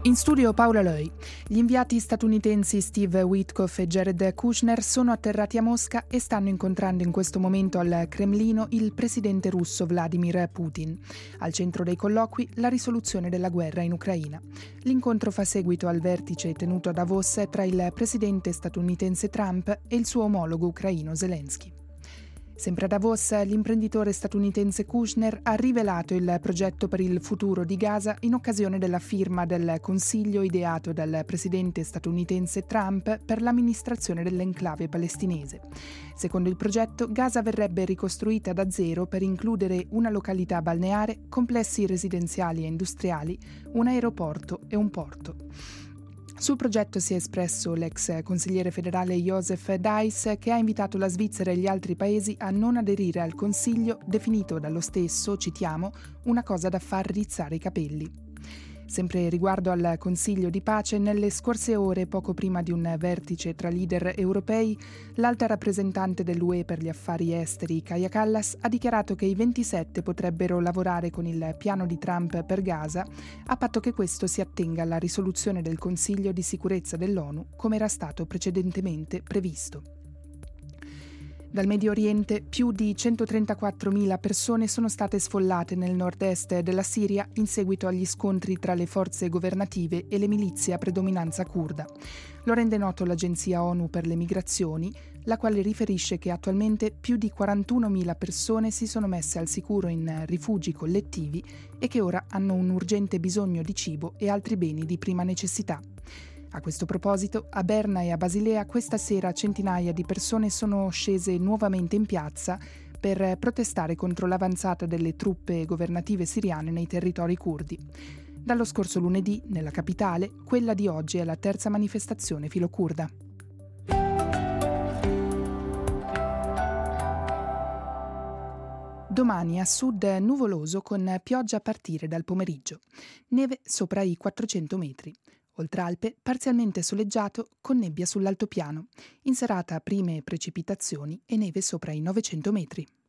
In studio Paola Loi. Gli inviati statunitensi Steve Witkoff e Jared Kushner sono atterrati a Mosca e stanno incontrando in questo momento al Cremlino il presidente russo Vladimir Putin. Al centro dei colloqui la risoluzione della guerra in Ucraina. L'incontro fa seguito al vertice tenuto a Davos tra il presidente statunitense Trump e il suo omologo ucraino Zelensky. Sempre a Davos, l'imprenditore statunitense Kushner ha rivelato il progetto per il futuro di Gaza in occasione della firma del consiglio ideato dal presidente statunitense Trump per l'amministrazione dell'enclave palestinese. Secondo il progetto, Gaza verrebbe ricostruita da zero per includere una località balneare, complessi residenziali e industriali, un aeroporto e un porto. Sul progetto si è espresso l'ex consigliere federale Joseph Dice, che ha invitato la Svizzera e gli altri paesi a non aderire al Consiglio, definito dallo stesso, citiamo, una cosa da far rizzare i capelli. Sempre riguardo al Consiglio di pace, nelle scorse ore, poco prima di un vertice tra leader europei, l'alta rappresentante dell'UE per gli affari esteri, Kaja Kallas, ha dichiarato che i 27 potrebbero lavorare con il piano di Trump per Gaza, a patto che questo si attenga alla risoluzione del Consiglio di sicurezza dell'ONU, come era stato precedentemente previsto. Dal Medio Oriente, più di 134.000 persone sono state sfollate nel nord-est della Siria in seguito agli scontri tra le forze governative e le milizie a predominanza curda. Lo rende noto l'Agenzia ONU per le migrazioni, la quale riferisce che attualmente più di 41.000 persone si sono messe al sicuro in rifugi collettivi e che ora hanno un urgente bisogno di cibo e altri beni di prima necessità. A questo proposito, a Berna e a Basilea questa sera centinaia di persone sono scese nuovamente in piazza per protestare contro l'avanzata delle truppe governative siriane nei territori curdi. Dallo scorso lunedì, nella capitale, quella di oggi è la terza manifestazione filocurda. Domani a sud nuvoloso con pioggia a partire dal pomeriggio. Neve sopra i 400 metri. Oltralpe parzialmente soleggiato con nebbia sull'altopiano. In serata prime precipitazioni e neve sopra i 900 metri.